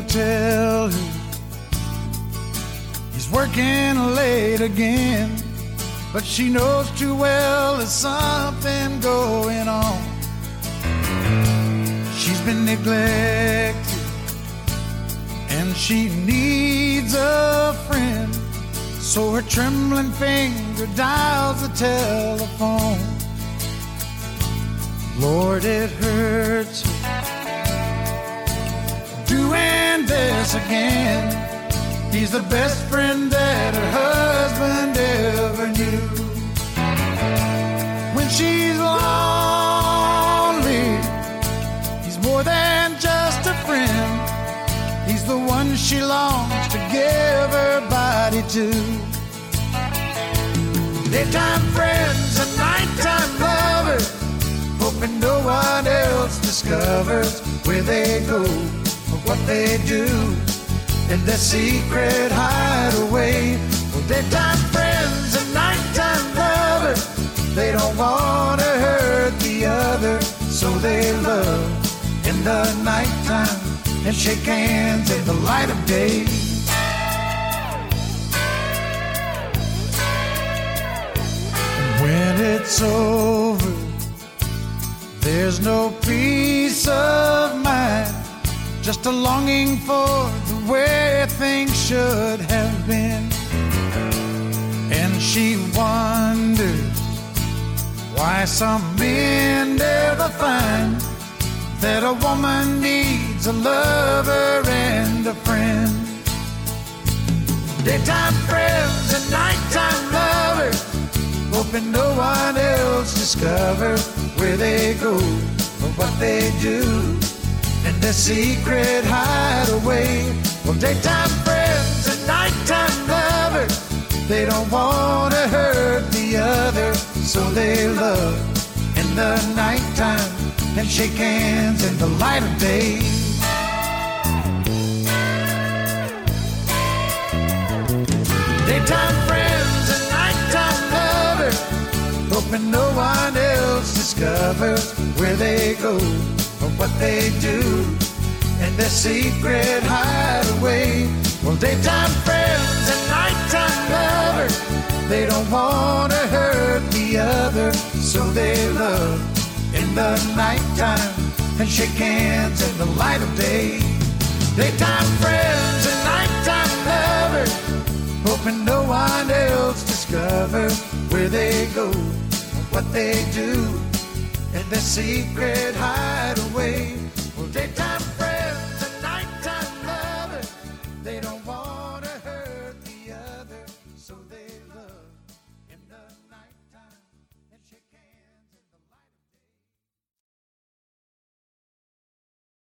tell her he's working late again, but she knows too well there's something going on. She's been neglected and she needs a friend, so her trembling finger dials the telephone. Lord, it hurts her doing this again. He's the best friend that her husband ever knew. When she's lonely, he's more than just a friend. He's the one she longs to give her body to. Daytime friends and nighttime lovers, hoping no one else discovers where they go or what they do in their secret hideaway. Well, daytime friends and nighttime lovers, they don't want to hurt the other, so they love in the nighttime and shake hands in the light of day. And when it's over, there's no peace of mind, just a longing for the way things should have been. And she wonders why some men never find that a woman needs a lover and a friend. Daytime friends and nighttime lovers, hoping no one else discovers where they go or what they do in their secret hideaway. Well, daytime friends and nighttime lovers, they don't want to hurt the other, so they love in the nighttime and shake hands in the light of day. Daytime friends and nighttime lovers, hoping no one else discovers where they go or what they do in their secret hideaway. Well, daytime friends and nighttime lovers, they don't want to hurt the other, so they love in the nighttime and shake hands in the light of day. Daytime friends and nighttime lovers, hoping no one else discovers where they go or what they do in their secret hideaway. Well, daytime